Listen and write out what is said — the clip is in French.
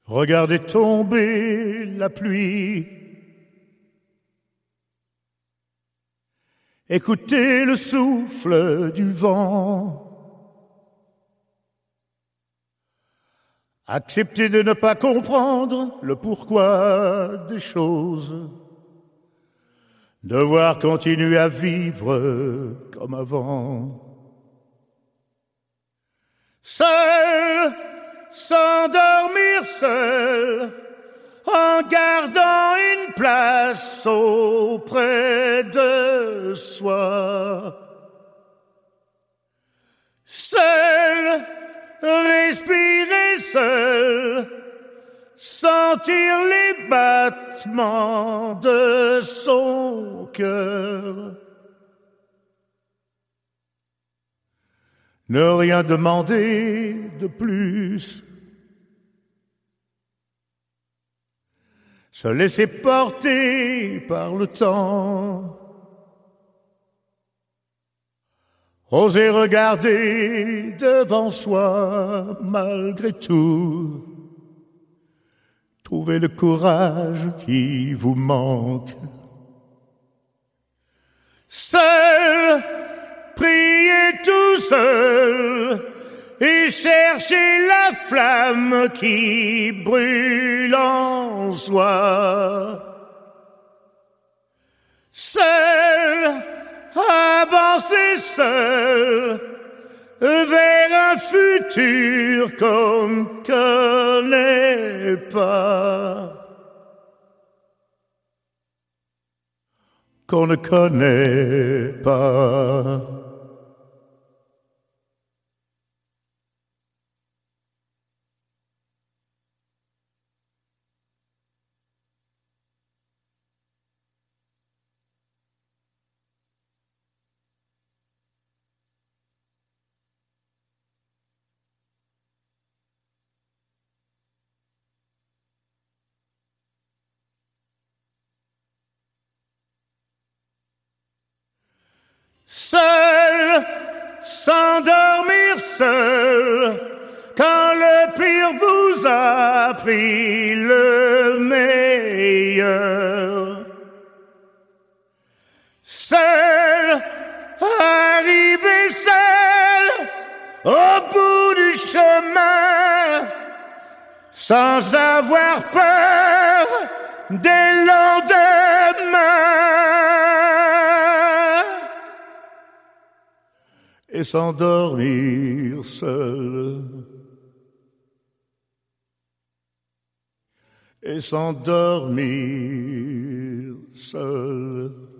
Regardez tomber la pluie. Écoutez le souffle du vent. Acceptez de ne pas comprendre le pourquoi des choses. Devoir continuer à vivre comme avant. Seul, s'endormir seul, en gardant une place auprès de soi. Seul, respirer seul, sentir les battements de son cœur. Ne rien demander de plus. Se laisser porter par le temps. Oser regarder devant soi malgré tout. Trouver le courage qui vous manque. Seul, priez tout seul et cherchez la flamme qui brûle en soi. Seul, avancez seul vers un futur qu'on ne connaît pas. Qu'on ne connaît pas. Seul, s'endormir seul, quand le pire vous a pris le meilleur. Seul, arriver seul, au bout du chemin, sans avoir peur des lendemains. Et s'endormir seul. Et s'endormir seul.